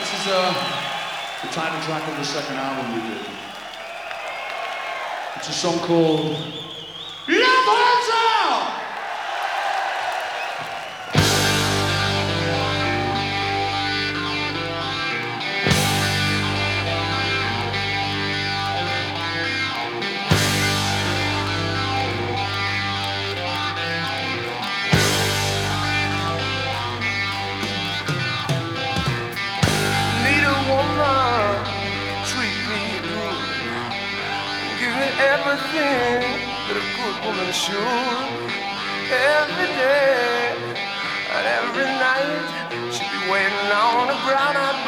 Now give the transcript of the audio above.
This is the title track of the second album we did. It's a song called Love Holds Out! Everything that a good woman should. Every day and every night she'd be waiting on the ground.